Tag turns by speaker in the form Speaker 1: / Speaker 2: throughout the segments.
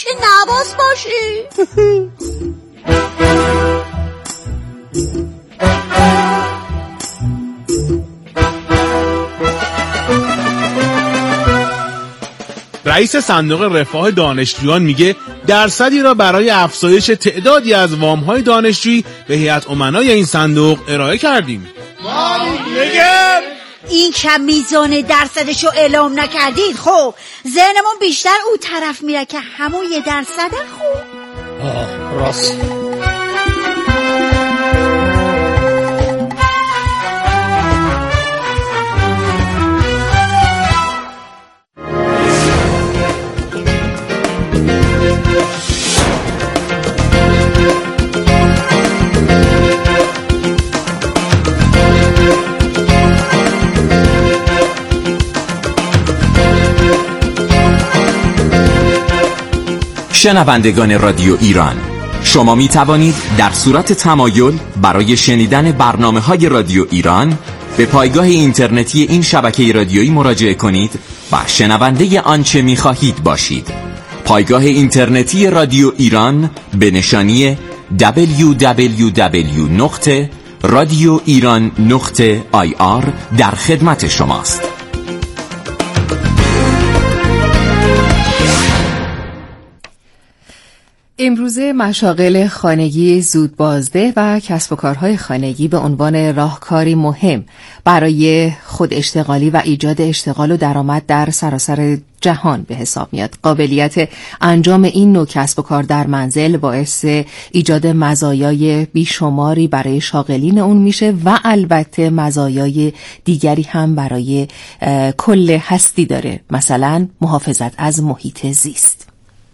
Speaker 1: که نواز باشی.
Speaker 2: رئیس صندوق رفاه دانشجویان میگه درصدی را برای افزایش تعدادی از وام‌های دانشجویی به هیئت امنای این صندوق ارائه کردیم.
Speaker 1: میگم این که میزان درصدشو اعلام نکردید، خب ذهنمون بیشتر اون طرف میره که همون 1% خوب.
Speaker 3: راست.
Speaker 4: شنوندگان رادیو ایران، شما می توانید در صورت تمایل برای شنیدن برنامه‌های رادیو ایران به پایگاه اینترنتی این شبکه رادیویی مراجعه کنید و شنونده آنچه می خواهید باشید. پایگاه اینترنتی رادیو ایران به نشانی www.radioiran.ir در خدمت شماست.
Speaker 5: امروزه مشاغل خانگی زودبازده و کسب و کارهای خانگی به عنوان راهکاری مهم برای خود اشتغالی و ایجاد اشتغال و درآمد در سراسر جهان به حساب میاد. قابلیت انجام این نوع کسب و کار در منزل باعث ایجاد مزایای بیشماری برای شاغلین اون میشه و البته مزایای دیگری هم برای کل هستی داره، مثلا محافظت از محیط زیست.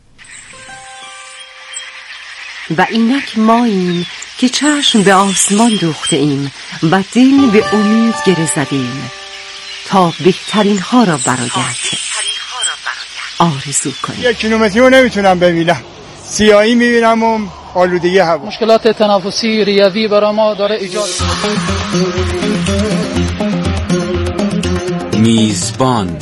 Speaker 6: و اینک ماییم که چشم به آسمان دوخته ایم و دل به امید گره زدیم تا بهترین ها را برایت آرزو کنیم.
Speaker 7: 1 کیلومتری رو نمیتونم ببینم، سیاهی میبینم و آلودگی هوا.
Speaker 3: مشکلات تنفسی ریوی برای ما داره ایجاد.
Speaker 4: میزبان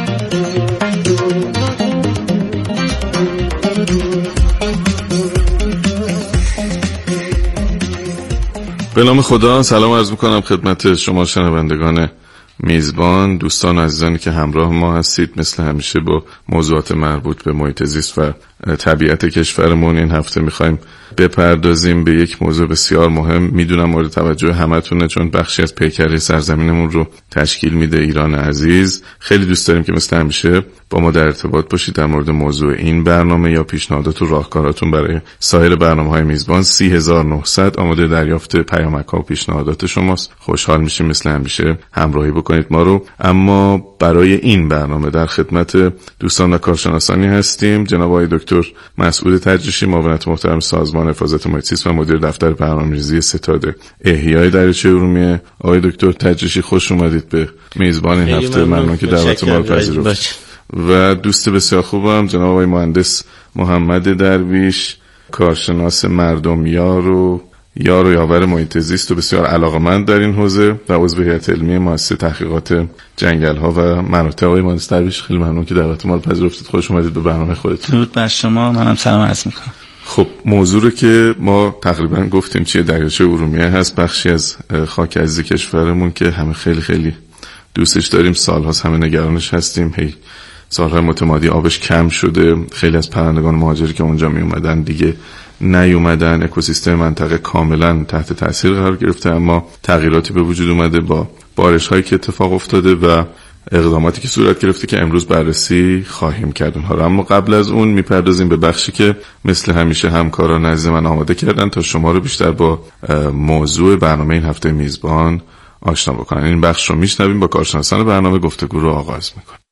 Speaker 8: به نام خدا سلام عرض میکنم خدمت شما شنوندگان میزبان، دوستان و عزیزانی که همراه ما هستید. مثل همیشه با موضوعات مربوط به محیط زیست و طبیعت کشورمون این هفته میخوایم بپردازیم به یک موضوع بسیار مهم. میدونم مورد توجه همتونه، چون بخشی از پیکره سرزمینمون رو تشکیل میده ایران عزیز. خیلی دوست داریم که مثل همیشه با ما در ارتباط باشید در مورد موضوع این برنامه یا پیشنهادات و راهکاراتون برای سایر برنامه‌های میزبان. 30900 آماده دریافت پیامک‌ها و پیشنهادات شماست. خوشحال میشیم مثل همیشه همراهی بکنید ما رو. اما برای این برنامه در خدمت دوستان و کارشناسانی هستیم. جناب آقای دکتر مسعود تجریشی، معاونت محترم سازمان حفاظت محیط زیست و مدیر دفتر برنامه‌ریزی ستاد احیای دریاچه ارومیه. آقای دکتر تجریشی خوش اومدید به میزبان این هفته. ممنون که دعوت ما رو پذیرفتید. و دوست بسیار خوبم جناب آقای مهندس محمد درویش، کارشناس مردمیار و یاور محیط زیست و بسیار علاقه‌مند در این حوزه و عضو هیئت علمی مؤسسه تحقیقات جنگل‌ها و مناطق. آقای مهندس درویش خیلی ممنون که دعوت ما رو پذیرفتید. خوش اومدید به برنامه خودتون.
Speaker 9: درود بر شما، منم سلام عرض می‌کنم.
Speaker 8: خب موضوع رو که ما تقریبا گفتیم چیه، دریاچه ارومیه هست، بخشی از خاک عزیز کشورمون که همه خیلی خیلی دوستش داریم، سال‌هاست همه نگرانش هستیم. سال‌های متمادی آبش کم شده، خیلی از پرندگان مهاجری که اونجا می اومدن دیگه نیومدن، اکوسیستم منطقه کاملا تحت تاثیر قرار گرفته. اما تغییراتی به وجود اومده با بارش‌هایی که اتفاق افتاده و اقداماتی که صورت گرفته که امروز بررسی خواهیم کرد اونها رو. اما قبل از اون میپردازیم به بخشی که مثل همیشه همکاران عزیز من آماده کردن تا شما رو بیشتر با موضوع برنامه این هفته میزبان آشنا بکنن. این بخش رو میشنویم، با کارشناسان برنامه گفتگو رو آغاز میکنیم.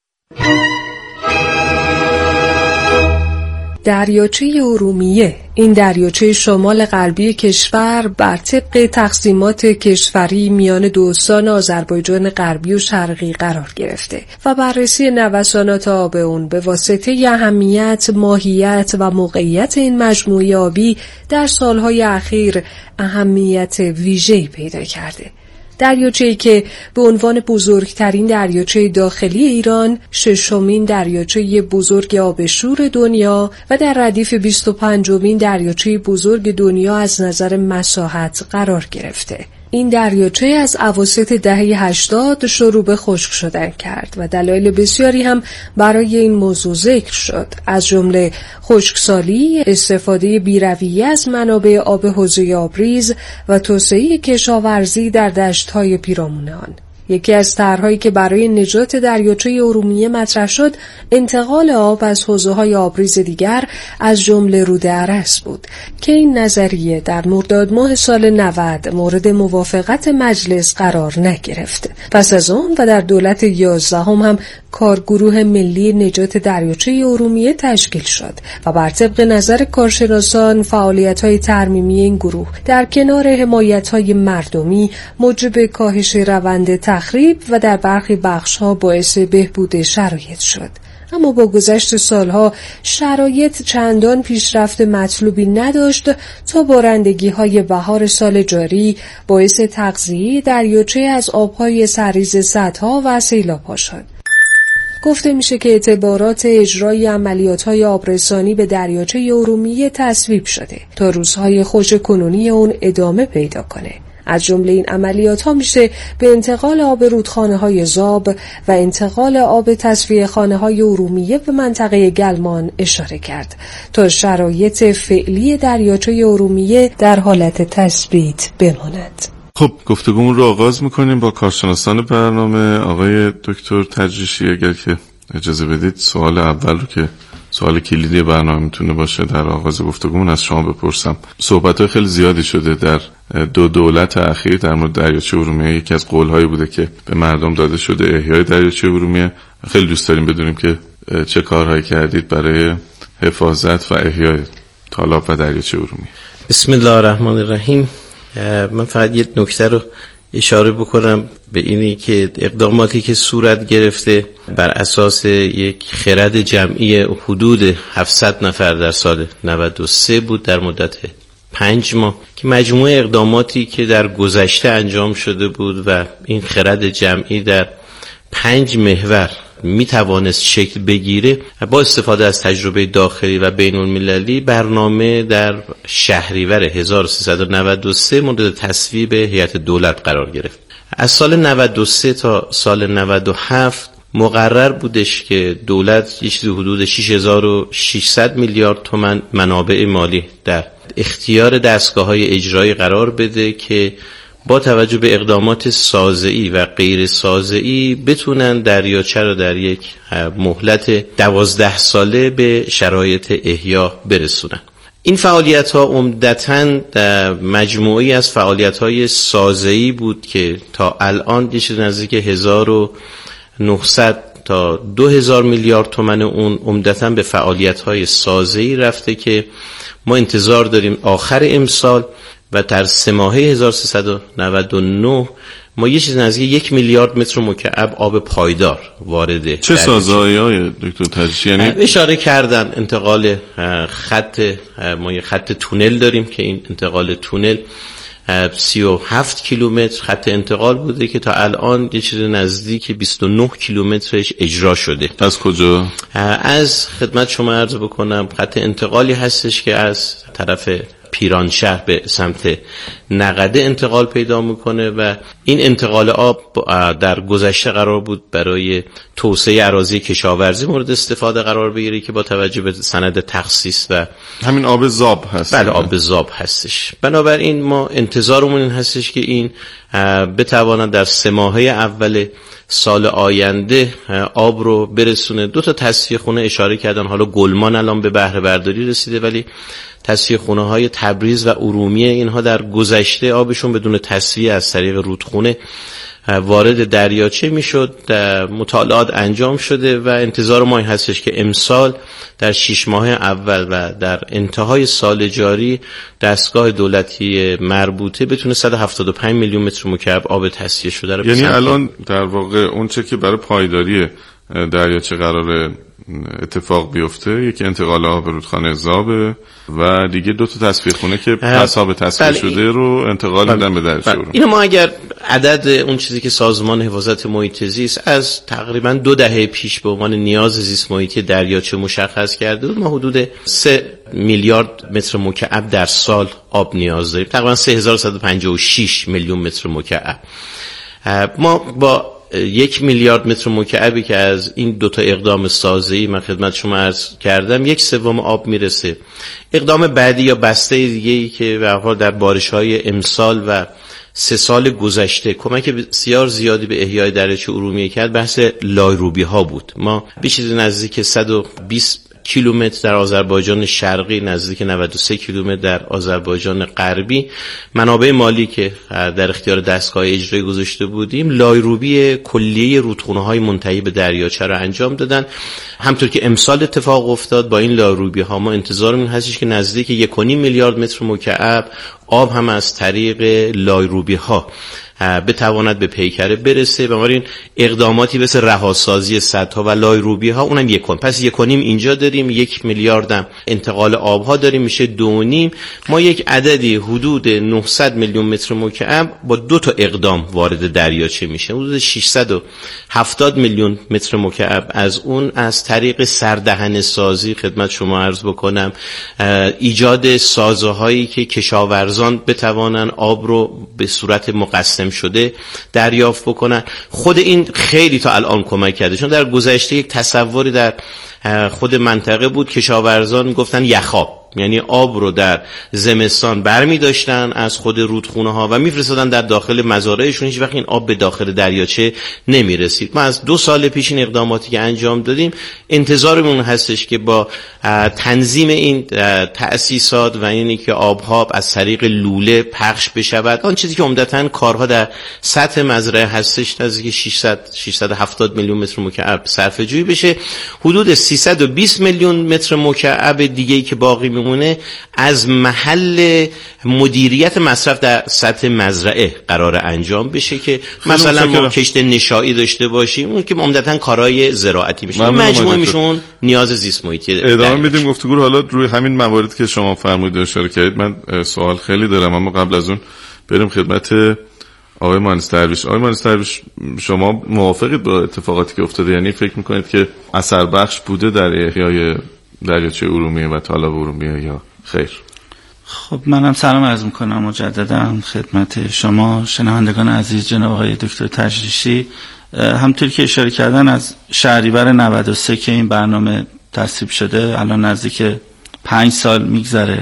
Speaker 10: دریاچه ارومیه، این دریاچه شمال غربی کشور بر طبق تقسیمات کشوری میان دو استان آذربایجان غربی و شرقی قرار گرفته و بررسی نوسانات آب اون به واسطه اهمیت، ماهیت و موقعیت این مجموعه آبی در سالهای اخیر اهمیت ویژه‌ای پیدا کرده. دریاچه‌ای که به عنوان بزرگترین دریاچه داخلی ایران، ششمین دریاچه بزرگ آب شور دنیا و در ردیف 25مین دریاچه بزرگ دنیا از نظر مساحت قرار گرفته. این دریاچه از اواسط دهه 80 شروع به خشک شدن کرد و دلایل بسیاری هم برای این موضوع ذکر شد، از جمله خشکسالی، استفاده بی‌رویه از منابع آب حوضه آبریز و توسعه کشاورزی در دشت‌های پیرامون آن. یکی از طرح‌هایی که برای نجات دریاچه ارومیه مطرح شد، انتقال آب از حوضه‌های آبریز دیگر از جمله رود ارس بود که این نظریه در مرداد ماه سال 90 مورد موافقت مجلس قرار نگرفت. پس از آن و در دولت 11 هم کارگروه ملی نجات دریاچه ارومیه تشکیل شد و بر طبق نظر کارشناسان فعالیت‌های ترمیمی این گروه در کنار حمایت‌های مردمی موجب کاهش روند تخریب و در برخی بخش‌ها باعث بهبود شرایط شد. اما با گذشت سالها شرایط چندان پیشرفت مطلوبی نداشت تا بارندگی‌های بهار سال جاری باعث تغذیه دریاچه از آب‌های سرریز سدها و سیلاب‌ها شد. گفته میشه که اعتبارات اجرای عملیات‌های آبرسانی به دریاچه ارومیه تصویب شده تا روزهای خوش کنونی اون ادامه پیدا کنه. از جمله این عملیات‌ها میشه به انتقال آب رودخانه‌های زاب و انتقال آب تصفیه خانه‌های ارومیه به منطقه گلمان اشاره کرد تا شرایط فعلی دریاچه ارومیه در حالت تثبیت بماند.
Speaker 8: خب گفتگومون رو آغاز میکنیم با کارشناسان برنامه. آقای دکتر تجریشی، اگر که اجازه بدید سوال اول رو که سوال کلیدی برنامه میتونه باشه در آغاز گفتگومون از شما بپرسم. صحبت‌های خیلی زیادی شده در دو دولت اخیر در مورد دریاچه ارومیه. یکی از قول‌هایی بوده که به مردم داده شده احیای دریاچه ارومیه. خیلی دوست داریم بدونیم که چه کارهایی کردید برای حفاظت و احیای تالاب و دریاچه ارومیه.
Speaker 11: بسم الله الرحمن الرحیم. من فقط یه نکته رو اشاره بکنم به اینی که اقداماتی که صورت گرفته بر اساس یک خرد جمعی حدود 700 نفر در سال 93 بود در مدت 5 ماه که مجموعه اقداماتی که در گذشته انجام شده بود و این خرد جمعی در 5 محور می توانست شکل بگیره با استفاده از تجربه داخلی و بین المللی. برنامه در شهریور 1393 مورد تصویب هیئت دولت قرار گرفت. از سال 93 تا سال 97 مقرر بودش که دولت یه چیزی حدود 6600 میلیارد تومان منابع مالی در اختیار دستگاه‌های اجرایی قرار بده که با توجه به اقدامات سازه‌ای و غیر سازه‌ای بتونن دریاچه رو در یک مهلت 12 ساله به شرایط احیا برسونن. این فعالیت‌ها عمدتاً مجموعی از فعالیت‌های سازه‌ای بود که تا الان یه چیز نزدیک 1900 تا 2000 میلیارد تومان اون عمدتاً به فعالیت‌های سازه‌ای رفته که ما انتظار داریم آخر امسال و در 3 ماهه 1399 ما یه چیز نزدیک 1 میلیارد متر مکعب آب پایدار وارد.
Speaker 8: چه سازه‌های دکتر تجریشی؟ یعنی
Speaker 11: اشاره کردن انتقال ما یه خط تونل داریم که این انتقال تونل 37 کیلومتر خط انتقال بوده که تا الان یه چیز نزدیک 29 کیلومترش اجرا شده.
Speaker 8: از کجا؟
Speaker 11: از خدمت شما عرض بکنم خط انتقالی هستش که از طرف پیرانشهر به سمت نقده انتقال پیدا میکنه و این انتقال آب در گذشته قرار بود برای توسعه اراضی کشاورزی مورد استفاده قرار بگیره که با توجه به سند تخصیص و
Speaker 8: همین آب زاب هست.
Speaker 11: بله آب زاب هستش. بنابراین ما انتظارمون این هستش که این بتواند در 3 ماهه اول سال آینده آب رو برسونه. 2 تا تصفیه خونه اشاره کردن، حالا گلمان الان به بهره برداری رسیده ولی تصفیه خونه های تبریز و ارومیه اینها در گذشته آبشون بدون تصفیه از طریق رودخونه وارد دریاچه میشد. مطالعات انجام شده و انتظار ما این هستش که امسال در 6 ماه اول و در انتهای سال جاری دستگاه دولتی مربوطه بتونه 175 میلیون متر مکعب آب تصفیه شده رو
Speaker 8: یعنی الان در واقع اون چه که برای پایداری دریاچه قرار اتفاق بیفته یکی انتقال آب رودخانه زابه و دیگه 2 تا تصفیه خونه که پس آب تصفیه شده رو انتقال میدن به دریاچه ارومیه.
Speaker 11: اینو ما اگر عدد اون چیزی که سازمان حفاظت محیط زیست از تقریبا 2 دهه پیش به عنوان نیاز زیست محیطی دریاچه مشخص کرده بود، ما حدود 3 میلیارد متر مکعب در سال آب نیاز داریم، تقریبا 3156 میلیون متر مکعب. ما با 1 میلیارد متر مکعبی که از این 2 تا اقدام سازه‌ای من خدمت شما عرض کردم 1/3 آب میرسه. اقدام بعدی یا بسته دیگه‌ای که به هر حال در بارش‌های امسال و 3 سال گذشته کمک بسیار زیادی به احیای دریاچه ارومیه کرد، بحث لایروبی‌ها بود. ما به چیزی نزدیک 120 کیلومتر در آذربایجان شرقی، نزدیک 93 کیلومتر در آذربایجان غربی منابع مالی که در اختیار دستگاه اجرایی گذاشته بودیم لایروبی کلیه رودخونه‌های منتهی به دریاچه را انجام دادن. همطور که امسال اتفاق افتاد با این لایروبی ها ما انتظارمون هستش که نزدیک 1.5 میلیارد متر مکعب آب هم از طریق لایروبی ها بتواند به پیکره برسه. بنابراین اقداماتی مثل رهاسازی سدها و لایروبی ها اونم 1 پس 1.5 اینجا داریم، 1 میلیاردم انتقال آب ها داریم، میشه 2.5. ما یک عددی حدود 900 میلیون متر مکعب با 2 تا اقدام وارد دریاچه میشه، حدود 670 میلیون متر مکعب از اون از طریق سردهنه سازی خدمت شما عرض بکنم، ایجاد سازه هایی که کشاورزان بتوانن آب رو به صورت مقسم شده دریافت بکنن. خود این خیلی تا الان کمک کرده، چون در گذشته یک تصوری در خود منطقه بود، کشاورزان گفتن یخاب، یعنی آب رو در زمستان برمی داشتن از خود رودخونه ها و میفرستادن در داخل مزارعشون، هیچ وقت این آب به داخل دریاچه نمی رسید. ما از 2 سال پیش این اقداماتی که انجام دادیم انتظارمون هستش که با تنظیم این تأسیسات و اینی که آبها از طریق لوله پخش بشود، آن چیزی که عمدتاً کارها در سطح مزرعه هستش نزدیک 670 میلیون متر مکعب صرفه جویی بشه، حدود 320 میلیون متر مکعب دیگه‌ای که باقی میمونه از محل مدیریت مصرف در سطح مزرعه قرار انجام بشه که مثلا ما کشت نشایی داشته باشیم، اون که عمدتاً کارهای زراعتی میشه، مجموعه میشون نیاز زیست محیطی.
Speaker 8: ادامه میدیم گفتگو رو. حالا روی همین موارد که شما فرمودید اشاره کردید من سوال خیلی دارم، اما قبل از اون بریم خدمت آقای مهندس درویش. آقای مهندس درویش، شما موافقید با اتفاقاتی که افتاده؟ یعنی فکر میکنید که اثر بخش بوده در احیای دریاچه ارومیه و تالاب ارومیه یا خیر؟
Speaker 9: خب منم سلام عرض میکنم مجددا خدمت شما شنوندگان عزیز، جناب آقای دکتر تجریشی. همونطور که اشاره کردن از شهریور 93 که این برنامه تصویب شده الان نزدیک 5 سال میگذره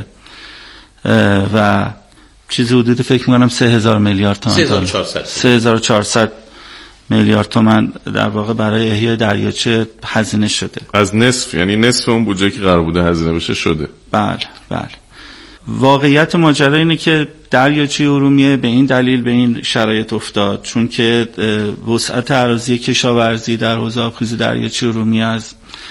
Speaker 9: و چیزی حدود فکر میکنم 3000 میلیارد تومان 3400 میلیارد تومان در واقع برای احیای دریاچه هزینه شده.
Speaker 8: از نصف، یعنی نصف اون بودجه که قرار بوده هزینه بشه شده.
Speaker 9: بله. واقعیت ماجرا اینه که دریاچه ارومیه به این دلیل به این شرایط افتاد چون که وسعت اراضی کشاورزی در حوزه آبخیز دریاچه ارومیه از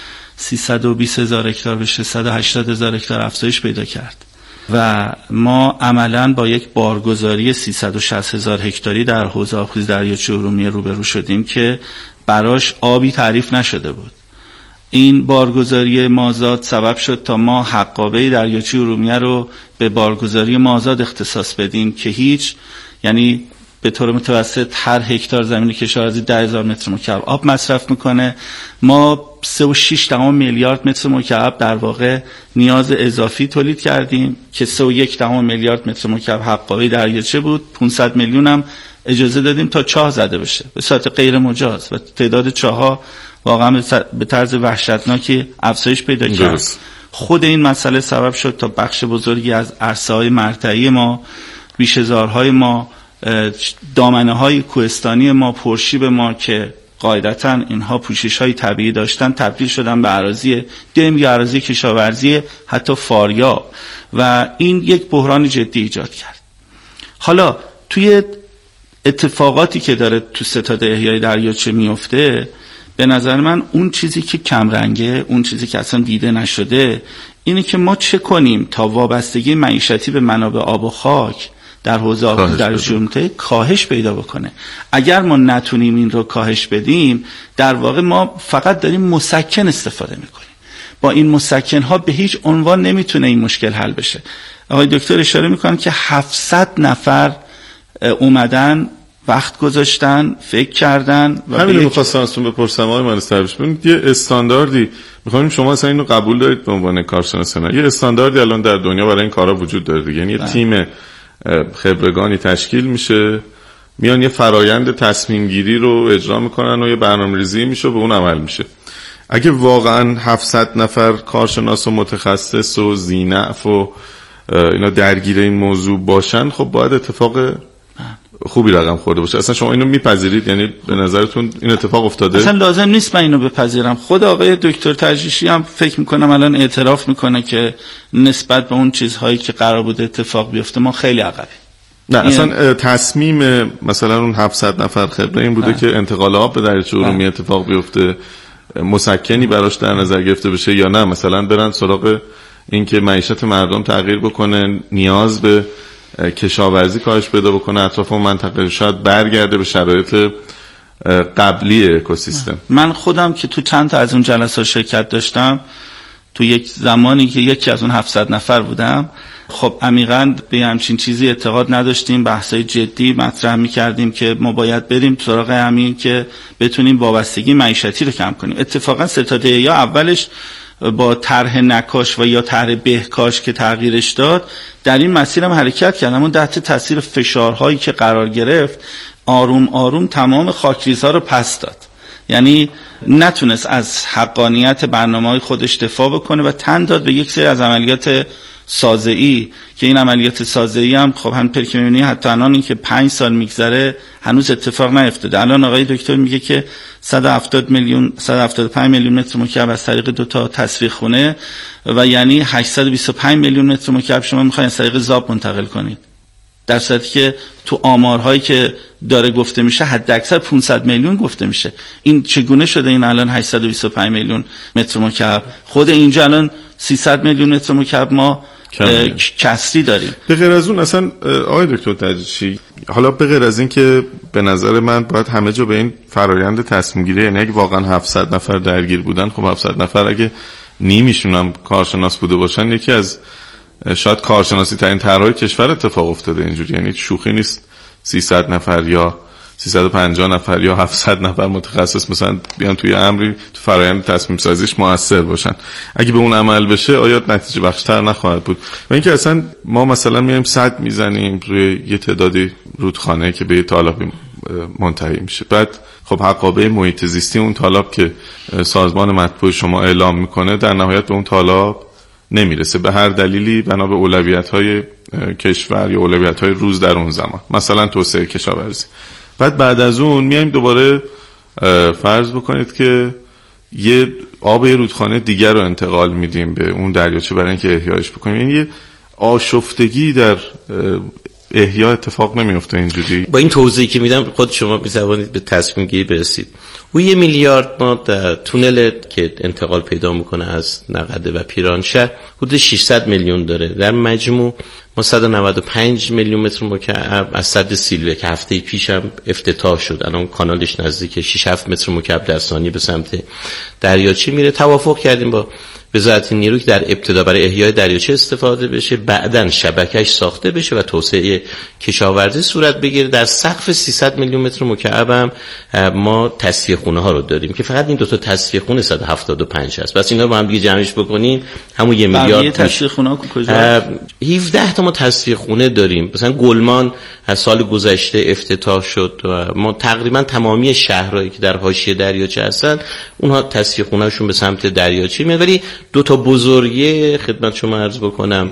Speaker 9: 320,000 هکتار به 680,000 هکتار افزایش پیدا کرد و ما عملاً با یک بارگذاری 360,000 هکتاری در حوزه آبخیز دریاچه ارومیه روبرو شدیم که براش آبی تعریف نشده بود. این بارگذاری مازاد سبب شد تا ما حقابه دریاچه ارومیه رو به بارگذاری مازاد اختصاص بدیم که یعنی به طور متوسط هر هکتار زمین کشاورزی 10,000 متر مکعب آب مصرف میکنه. ما 3.6 میلیارد متر مکعب در واقع نیاز اضافی تولید کردیم که 3.1 میلیارد متر مکعب حقابه دریاچه بود. 500 میلیون هم اجازه دادیم تا چاه زده بشه به صورت غیر مجاز و تعداد چاه‌ها واقعا به طرز وحشتناکی افزایش پیدا کرد. خود این مسئله سبب شد تا بخش بزرگی از عرصه‌های مرتعی ما، بیشه‌زارهای ما، دامنه‌های کوهستانی ما، پرشیب ما که قاعدتاً اینها پوشش‌های طبیعی داشتن تبدیل شدن به اراضی دم یا اراضی کشاورزی حتی فاریاب و این یک بحران جدی ایجاد کرد. حالا توی اتفاقاتی که داره تو ستاد احیای دریاچه میفته، به نظر من اون چیزی که کمرنگه، اون چیزی که اصلا دیده نشده اینه که ما چه کنیم تا وابستگی معیشتی به منابع آب و خاک در حوزه آبخیز دریاچه ارومیه کاهش پیدا بکنه. اگر ما نتونیم این رو کاهش بدیم، در واقع ما فقط داریم مسکن استفاده میکنیم. با این مسکن ها به هیچ عنوان نمیتونه این مشکل حل بشه. آقای دکتر اشاره میکنن که 700 نفر اومدن وقت گذاشتن، فکر کردن و
Speaker 8: همین رو می‌خواستم ازتون بپرسم آقای مهندس درویش. ببینید یه استانداردی می‌خوایم شما اصلا اینو قبول دارید به عنوان کارشناس نه، یه استانداردی الان در دنیا برای این کارا وجود داره دیگه. یعنی یه تیم خبرگانی تشکیل میشه، میان یه فرایند تصمیم گیری رو اجرا میکنن و یه برنامه‌ریزی میشه و به اون عمل میشه. اگه واقعا 700 نفر کارشناس و متخصص و ذی‌نفع و اینا درگیر این موضوع باشن، خب باید اتفاق خوبی رقم خورده باشه. اصلا شما اینو میپذیرید؟ یعنی به نظرتون این اتفاق افتاده؟
Speaker 9: اصلا لازم نیست من اینو بپذیرم. خود آقای دکتر تجریشی هم فکر میکنم الان اعتراف میکنه که نسبت به اون چیزهایی که قرار بود اتفاق بیفته ما خیلی عقبیم.
Speaker 8: نه اصلا تصمیم مثلا اون 700 نفر خبره این بوده که انتقال آب به دریاچه ارومیه اتفاق بیفته، مسکنی براش در نظر گرفته بشه، یا نه مثلا برن سراغ این که معیشت مردم تغییر بکنه، نیاز به کشاورزی کاهش پیدا بکنه، اطراف اون منطقه شاید برگرده به شرایط قبلی اکوسیستم.
Speaker 9: من خودم که تو چند تا از اون جلسات شرکت داشتم، تو یک زمانی که یکی از اون 700 نفر بودم، خب عمیقاً به همچین چیزی اعتقاد نداشتیم. بحثای جدی مطرح می‌کردیم که ما باید بریم سراغ همین که بتونیم وابستگی معیشتی رو کم کنیم. اتفاقاً ستاد یا اولش با طرح نکاش و یا طرح بهکاش که تغییرش داد در این مسیر هم حرکت کردم. اون تحت تاثیر فشارهایی که قرار گرفت آروم آروم تمام خاکریزها رو پس داد. یعنی نتونست از حقانیت برنامه‌های خودش دفاع بکنه و تن داد به یک سری از عملیات سازه‌ای که این عملیات سازه‌ای هم خب همونطور که می‌بینی حتی الان این که 5 سال میگذره هنوز اتفاق نیفتاده. الان آقای دکتر میگه که 175 میلیون متر مکعب از طریق 2 تا تصفیه خونه و یعنی 825 میلیون متر مکعب شما می‌خواید از طریق ذاب منتقل کنید، در صورتی که تو آمارهایی که داره گفته میشه حد اکثر 500 میلیون گفته میشه. این چگونه شده این الان 825 میلیون متر مکعب؟ خود اینجا الان 300 میلیون متر مکعب ما کسری داریم.
Speaker 8: به غیر از اون اصلا آقای دکتر تجریشی، حالا به غیر از این که به نظر من باید همه جا به این فرایند تصمیم گیری، یعنی اگه واقعا 700 نفر درگیر بودن، خب 700 نفر اگه نیمیشون هم کارشناس بوده باشن، یکی از شاید کارشناسی ترین طرحهای کشور اتفاق افتاده اینجوری. یعنی شوخی نیست 300 نفر یا 350 نفر یا 700 نفر متخصص مثلا بیان توی امری تو فرآیند تصمیم سازیش موثر باشن. اگه به اون عمل بشه آیا نتیجه بخشتر نخواهد بود؟ و اینکه اصلا ما مثلا میایم سد میزنیم روی یه تعدادی رودخانه که به یه تالابی منتهی میشه، بعد خب حقابه محیط زیستی اون تالاب که سازمان مطبوع شما اعلام میکنه در نهایت به اون تالاب نمیرسه، به هر دلیلی بنا به اولویت‌های کشور یا اولویت‌های روز در اون زمان، مثلا توسعه کشاورزی. بعد از اون میایم دوباره فرض بکنید که یه آب رودخانه دیگر رو انتقال میدیم به اون دریاچه برای اینکه احیایش بکنیم. یعنی یه آشفتگی در احیا اتفاق نمیفته اینجوری.
Speaker 11: با این توضیحی که میدم خود شما میتوانید به تصمیم گیری برسید. و 1 میلیارد ما در تونل که انتقال پیدا میکنه از نقده و پیرانشهر حدود 600 میلیون داره. در مجموع ما 195 میلیون متر مکعب از سد سیلوه که هفته پیش هم افتتاح شد، الان کانالش نزدیک 6-7 متر مکعب در ثانیه به سمت دریاچه میره. توافق کردیم با وزارت نیروی که در ابتدا برای احیای دریاچه استفاده بشه، بعداً شبکه‌اش ساخته بشه و توسعه کشاورزی صورت بگیره. در سقف 300 میلیون متر مکعب هم ما تصفیه خونه ها رو داریم که فقط این 2 تا تصفیه خونه 175 هست. پس اینا رو با هم دیگه جمعش بکنیم همون 1 میلیارد.
Speaker 9: تصفیه خونه ها کجا؟
Speaker 11: 17 تا ما تصفیه خونه داریم. مثلا گلمان از سال گذشته افتتاح شد و ما تقریبا تمامی شهرهایی که در حاشیه دریاچه هستن اونها تصفیه خونه‌شون به سمت دریاچه میاد. ولی 2 تا بزرگی خدمت شما عرض بکنم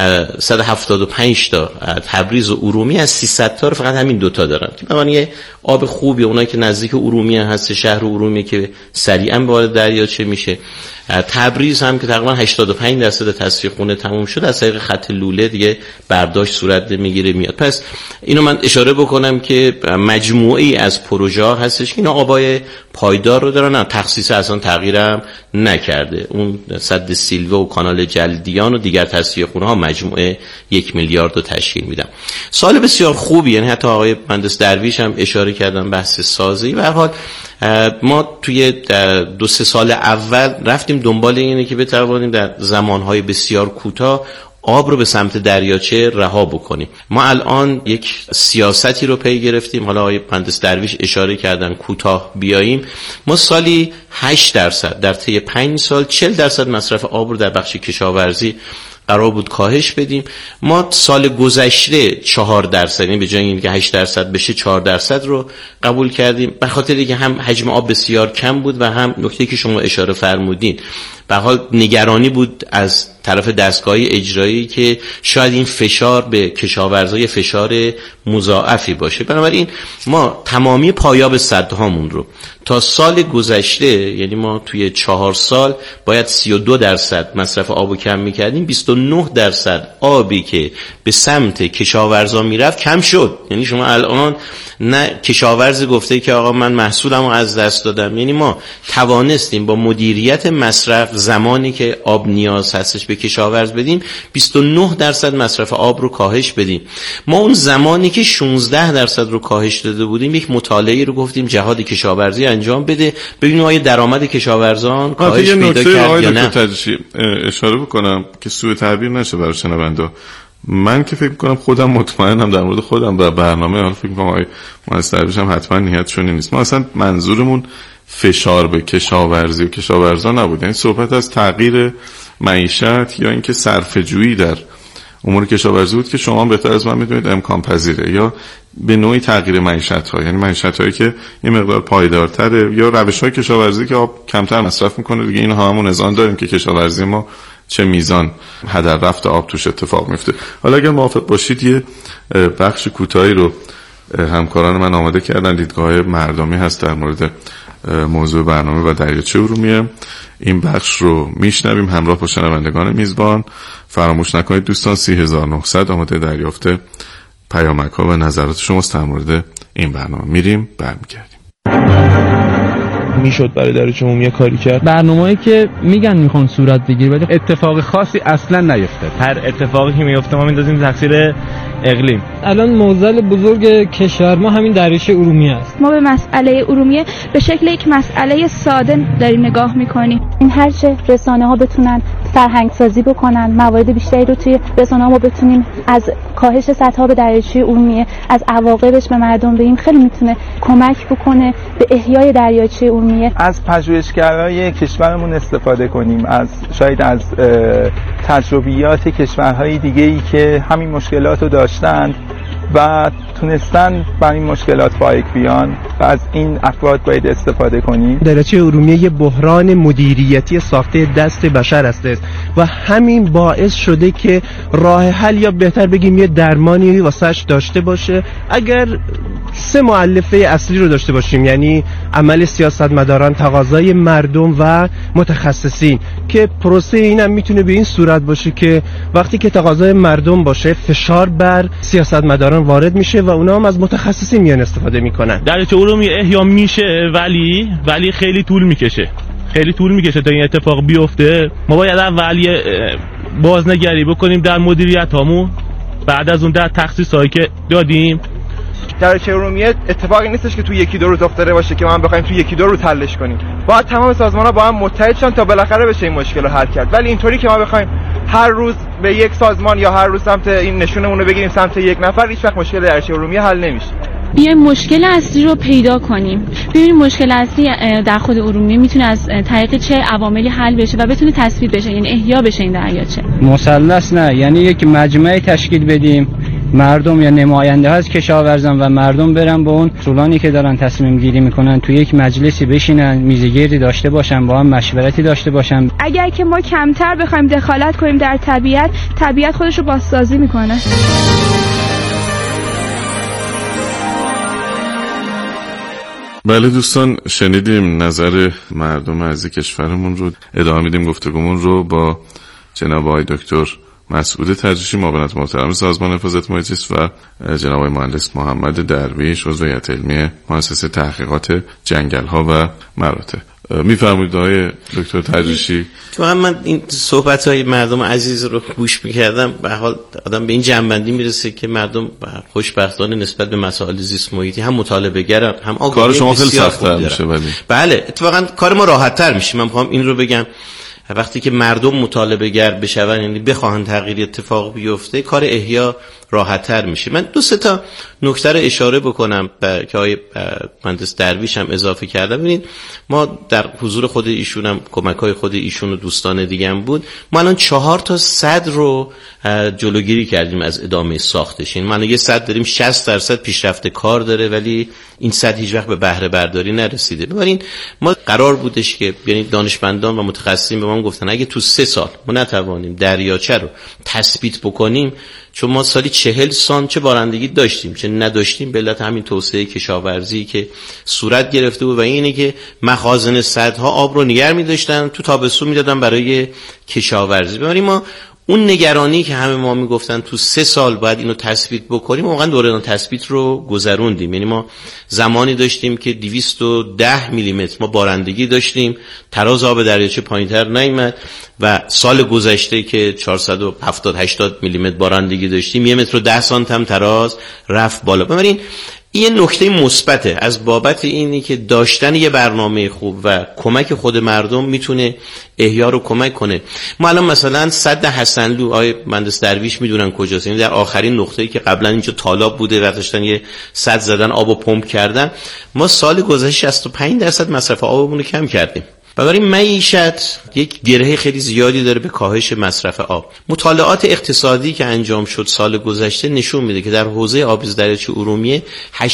Speaker 11: 175 تا تبریز و ارومیه از 300 تا رو فقط همین 2 تا دارن که بمعنی آب خوبی اونایی که نزدیک ارومیه هست، شهر ارومیه که سریعا وارد دریاچه میشه. تبریز هم که تقریبا 85% تصفیه خونه تموم شد، از طریق خط لوله دیگه برداشت صورت میگیره میاد. پس اینو من اشاره بکنم که مجموعی از پروژه ها هستش که اینا آبای پایدار رو دارن، تخصیص اصلا تغییرم نکرده. اون سد سیلوه و کانال جلدیان و دیگر تصفیه خونه ها مجموعه 1 میلیارد رو تشکیل میدن. سال بسیار خوبی، یعنی حتی آقای مهندس درویش هم اشاره کردن بحث سازی. به هر حال ما توی 2-3 سال اول رفتیم دنبال اینه که بتوانیم در زمانهای بسیار کوتاه آب رو به سمت دریاچه رها بکنیم. ما الان یک سیاستی رو پی گرفتیم، حالا آقای مهندس درویش اشاره کردن کوتاه بیاییم، ما سالی 8% در طی 5 سال 40% مصرف آب رو در بخش کشاورزی قرار بود کاهش بدیم. ما سال گذشته 4%، یعنی به جای اینکه 8% بشه 4% رو قبول کردیم، به خاطر اینکه هم حجم آب بسیار کم بود و هم نکته‌ای که شما اشاره فرمودین، به حال نگرانی بود از طرف دستگاهی اجرایی که شاید این فشار به کشاورزای فشار مضاعفی باشه. بنابراین ما تمامی پایاب سدهامون رو تا سال گذشته، یعنی ما توی 4 سال باید 32% مصرف آبو کم میکردیم، 29% آبی که به سمت کشاورزا میرفت کم شد. یعنی شما الان نه کشاورز گفته که آقا من محصولمو از دست دادم، یعنی ما توانستیم با مدیریت مصرف زمانی که آب نیاز هستش به کشاورز بدیم 29% مصرف آب رو کاهش بدیم. ما اون زمانی که 16% رو کاهش داده بودیم یک مطالعه رو گفتیم جهاد کشاورزی انجام بده ببینیم آیا درآمد کشاورزان کاهش پیدا کرد یا نه.
Speaker 8: اشاره بکنم که سوء تعبیر نشه برای شنوندا. من که فکر کنم خودم مطمئنم در مورد خودم و برنامه، حالا فکر کنم آقای مهندس درویش هم حتما نیتشون نیست، ما اصلا منظورمون فشار به کشاورزی و کشاورزان نبود. یعنی صحبت از تغییر معیشت یا اینکه صرفه‌جویی در امور کشاورزی بود که شما بهتر از من میدونید امکان پذیره، یا به نوعی تغییر معیشت‌ها، یعنی معیشت‌هایی که یه مقدار پایدارتره، یا روش‌های کشاورزی که آب کمتر مصرف میکنه دیگه. اینها همون اذعان داریم که کشاورزی ما چه میزان هدر رفت آب توش اتفاق میفته. حالا اگر موافق باشید یه بخش کوتاهی رو همکاران من آماده کردن، دیدگاه مردمی هست در مورد موضوع برنامه و دریاچه ارومیه. این بخش رو میشنویم همراه با شنوندگان میزبان. فراموش نکنید دوستان 3900 آماده دریافت پیامک‌ها و نظرات شماست در مورد این برنامه. میریم برمیگردیم.
Speaker 12: میشد برای دریاچه عمومی کاری کرد.
Speaker 13: برنامه‌ای که میگن میخوان صورت بگیره ولی اتفاق خاصی اصلا نیفتاد.
Speaker 12: هر اتفاقی که میفته ما میندازیم تقصیر اقلیم.
Speaker 14: الان معضل بزرگ کشور ما همین دریاچه ارومیه است.
Speaker 15: ما به مسئله ارومیه به شکل یک مسئله ساده داریم نگاه میکنیم. این هرچه رسانه‌ها بتونن فرهنگ سازی بکنن، موارد بیشتری رو توی رسانه‌ها ما بتونیم از کاهش سطح آب دریاچه ارومیه، از عواقبش به مردم بگیم، خیلی میتونه کمک بکنه به احیای دریاچه ارومیه.
Speaker 16: از پژوهشگرای کشورمون استفاده کنیم، از شاید از تجربیات کشورهای دیگه‌ای که همین مشکلات رو داشتند و تونستن بر این مشکلات فائق بیان و از این افراد باید استفاده کنیم.
Speaker 12: دریاچه ارومیه یه بحران مدیریتی ساخته دست بشر است و همین باعث شده که راه حل یا بهتر بگیم یه درمانی واسش داشته باشه. اگر 3 مؤلفه اصلی رو داشته باشیم، یعنی عمل سیاستمداران، تقاضای مردم و متخصصین، که پروسه اینم میتونه به این صورت باشه که وقتی که تقاضای مردم باشه فشار بر سیاستمداران وارد میشه و اونا هم از متخصصین میان استفاده میکنن.
Speaker 17: دریاچه ارومیه احیا میشه ولی خیلی طول میکشه تا این اتفاق بیفته. ما باید اول بازنگری بکنیم در مدیریت هامون، بعد از اون در تخصیص هایی که دادیم.
Speaker 16: دریاچه ارومیه اتفاقی نیستش که تو 1-2 روز افتاده باشه که ما هم بخوایم تو 1-2 روز حلش کنیم. باید تمام سازمان‌ها با هم متحد شن تا بالاخره بشه این مشکل رو حل کرد. ولی اینطوری که ما بخوایم هر روز به یک سازمان یا هر روز سمت این نشونمون رو بگیریم سمت یک نفر، هیچ وقت مشکل دریاچه ارومیه حل نمیشه.
Speaker 15: بیایم مشکل اصلی رو پیدا کنیم، ببینیم مشکل اصلی در خود ارومیه میتونه از طریق چه عواملی حل بشه و بتونه تثبیت بشه، یعنی احیا بشه این دریاچه.
Speaker 13: مثلث نه، یعنی یک مجمع تشکیل بدیم، مردم یا نماینده ها از کشاورزان و مردم برن با اون مسئولانی که دارن تصمیم گیری میکنن تو یک مجلسی بشینن، میزگردی داشته باشن، با هم مشورتی داشته باشن.
Speaker 15: اگر که ما کمتر بخوایم دخالت کنیم در طبیعت خودش رو بازسازی میکنه.
Speaker 8: بله دوستان، شنیدیم نظر مردم عزیز کشورمون رو. ادامه میدیم گفتگومون رو با جناب آقای دکتر مسعود تجریشی، معاونت محترم سازمان حفاظت محیط زیست، و جناب آقای مهندس محمد درویش، عضو هیئت علمی مؤسسه تحقیقات جنگل‌ها و مراتع. میفرمایید آقای دکتر تجریشی؟
Speaker 11: تو من این صحبت‌های مردم عزیز رو گوش می‌کردم، به حال آدم به این جنبندی میرسه که مردم خوشبختانه نسبت به مسائل زیست محیطی هم مطالبه گرن، هم آگاهی.
Speaker 8: کار شما خیلی سخت‌تر میشه. ولی
Speaker 11: بله اتفاقا کار ما راحت‌تر میشه. من می‌خوام این رو بگم وقتی که مردم مطالبه گر بشون، یعنی بخواهن تغییر اتفاق بیفته، کار احیا راحت‌تر میشه. من 2-3 تا نکته رو اشاره بکنم که آقای مهندس درویش هم اضافه کردم. ببینید ما در حضور خود ایشون هم کمک‌های خود ایشون و دوستان دیگه هم بود، ما الان 4 تا سد رو جلوگیری کردیم از ادامه ساختش. این معنی یه سد داریم 60% پیشرفت کار داره، ولی این سد هیچ وقت به بهره برداری نرسیده. ببینین ما قرار بودش که یعنی دانشمندان و متخصصین به ما گفتن اگه تو 3 سال ما نتوانیم دریاچه رو تثبیت بکنیم، چون ما سالی 40 سانچه بارندگی داشتیم چه نداشتیم، به علت همین توسعه کشاورزی که صورت گرفته بود و اینه که مخازن سدها آب رو نگه می‌داشتن، تو تابستون میدادن برای کشاورزی. ببینیم ما اون نگرانی که همه ما میگفتن تو 3 سال باید اینو تثبیت بکنیم، واقعا دوران تثبیت رو گذروندیم. یعنی ما زمانی داشتیم که 210 میلیمتر ما بارندگی داشتیم، تراز آب دریاچه پایینتر نیامد و سال گذشته که 470-80 میلیمتر بارندگی داشتیم 1 متر و 10 سانت هم تراز رفت بالا. ببینید این نکته مثبته از بابت اینی که داشتن یه برنامه خوب و کمک خود مردم میتونه احیا رو کمک کنه. ما الان مثلا سد حسنلو، آقای مهندس درویش میدونن کجاست، یعنی در آخرین نقطه‌ای که قبلا اینجا تالاب بوده و داشتن یه سد زدن آبو پمپ کردن، ما سال گذشته 65% مصرف آبمون رو کم کردیم. بنابراین معیشت یک گره خیلی زیادی داره به کاهش مصرف آب. مطالعات اقتصادی که انجام شد سال گذشته نشون میده که در حوزه آبزیرد دریاچه ارومیه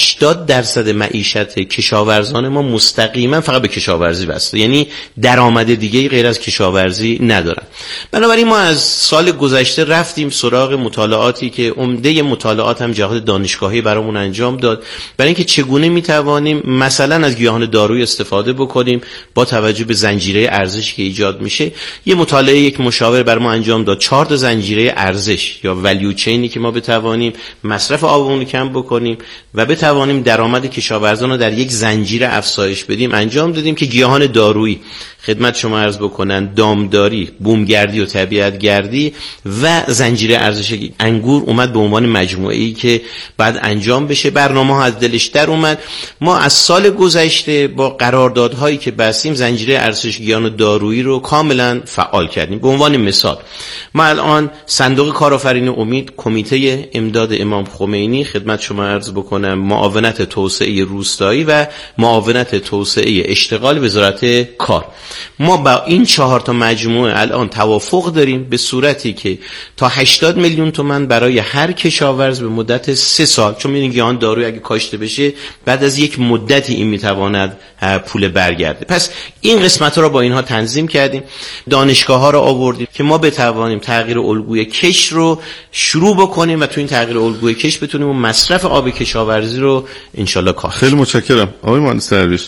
Speaker 11: 80% معیشت کشاورزان ما مستقیما فقط به کشاورزی بسته، یعنی درآمد دیگه غیر از کشاورزی ندارن. بنابراین ما از سال گذشته رفتیم سراغ مطالعاتی که عمده مطالعات هم جهاد دانشگاهی برامون انجام داد، برای اینکه چگونه میتوانیم مثلا از گیاهان دارویی استفاده بکنیم با توجه به زنجیره ارزش که ایجاد میشه. یه مطالعه یک مشاور بر ما انجام داد 4 تا زنجیره ارزش یا ولیو چینی که ما بتوانیم مصرف آبمون رو کم بکنیم و بتوانیم درآمد کشاورزان رو در یک زنجیره افزایش بدیم. انجام دادیم که گیاهان دارویی خدمت شما عرض بکنن، دامداری، بومگردی و طبیعتگردی و زنجیره ارزش انگور اومد به عنوان مجموعه‌ای که بعد انجام بشه. برنامه‌ها از دلش در اومد. ما از سال گذشته با قراردادهایی که بستیم زنجیره ارزش گیاهان دارویی رو کاملا فعال کردیم. به عنوان مثال ما الان صندوق کارآفرینی امید، کمیته امداد امام خمینی، خدمت شما عرض بکنم معاونت توسعه روستایی و معاونت توسعه اشتغال وزارت کار، ما با این 4 تا مجموعه الان توافق داریم به صورتی که تا 80 میلیون تومان برای هر کشاورز به مدت 3 سال، چون می‌بینید گیاهان دارویی اگه کاشته بشه بعد از یک مدتی این میتواند پول برگرده. پس این قسمت‌ها رو با اینها تنظیم کردیم، دانشگاه‌ها رو آوردیم که ما بتوانیم تغییر الگوی کش رو شروع بکنیم و تو این تغییر الگوی کش بتونیم مصرف آب کشاورزی رو انشالله کاهش.
Speaker 8: خیلی متشکرم. آقای مهندس درویش،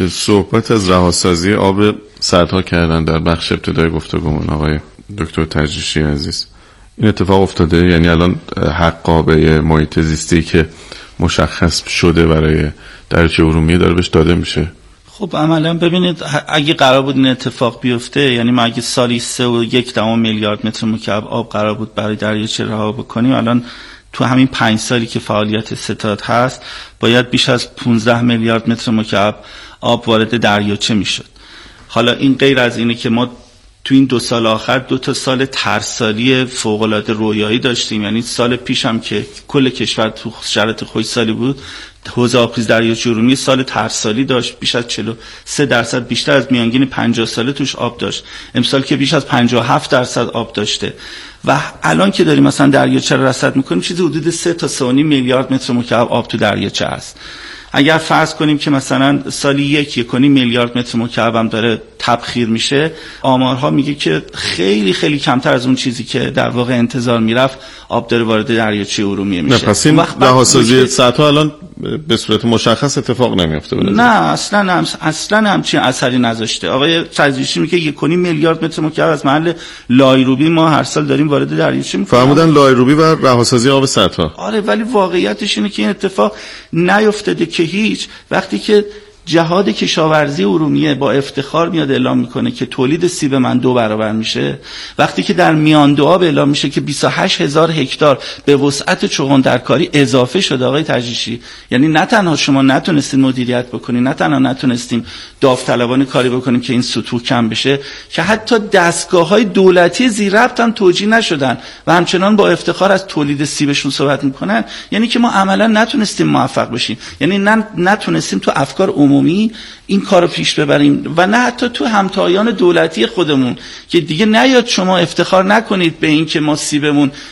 Speaker 8: صحبت از رهاسازی آب سدها کردن در بخش ابتدای گفتگومون آقای دکتر تجریشی عزیز. این اتفاق افتاده؟ یعنی الان حقابه محیط زیستی که مشخص شده برای دریاچه ارومیه داره بهش داده میشه؟
Speaker 9: خب عملا ببینید اگه قرار بود این اتفاق بیفته، یعنی ما اگه سالی 3.1 میلیارد متر مکعب آب قرار بود برای دریاچه رها بکنیم، الان تو همین 5 سالی که فعالیت ستاد هست باید بیش از 15 میلیارد متر مکعب آب وارد دریاچه میشد. حالا این غیر از اینه که ما تو این 2 سال آخر 2 تا سال ترسالی فوق‌العاده رویایی داشتیم. یعنی سال پیش هم که کل کشور تو شرایط خشکسالی بود، حوزه آبخیز دریاچه ارومیه سال ترسالی داشت، بیش از 43% بیشتر از میانگین 50 ساله توش آب داشت. امسال که بیش از 57% آب داشته و الان که داریم مثلا دریاچه رو رصد میکنیم چیزی حدود 3 تا 3.5 میلیارد متر مکعب آب تو دریاچه است. اگر فرض کنیم که مثلا سالی 1.5 میلیارد متر مکعب هم داره تبخیر میشه، آمارها میگه که خیلی خیلی کمتر از اون چیزی که در واقع انتظار میرفت آب داره وارد دریاچه ارومیه میشه.
Speaker 8: نه پس این رهاسازی سدها الان به صورت مشخص اتفاق نمیفته؟
Speaker 9: نه اصلا همچین اثری نذاشته. آقای تجریشی میگه 1.5 میلیارد متر مکعب از محل لایروبی ما هر سال داریم وارد دریاچه میکنیم.
Speaker 8: فرمودن لایروبی و رهاسازی آب سدها.
Speaker 9: آره، ولی واقعیتش اینه که این اتفاق نیفتاده که هیچ. وقتی که جهاد کشاورزی ارومیه با افتخار میاد اعلام میکنه که تولید سیب من 2 برابر میشه، وقتی که در میان دو آب اعلام میشه که 28,000 هکتار به وسعت چغندرکاری اضافه شده. آقای تجریشی، یعنی نه تنها شما نتونستین مدیریت بکنین، نه تنها نتونستیم داوطلبانه کاری بکنیم که این سطوح کم بشه، که حتی دستگاه‌های دولتی زیر ربط هم توجیه نشدن و همچنان با افتخار از تولید سیبشون صحبت میکنن. یعنی که ما عملا نتونستیم موفق بشیم، یعنی نتونستیم تو افکار عمومی این کارو پیش ببریم و نه حتی تو همتایان دولتی خودمون که دیگه نیاد شما افتخار نکنید به این که ما سیبمون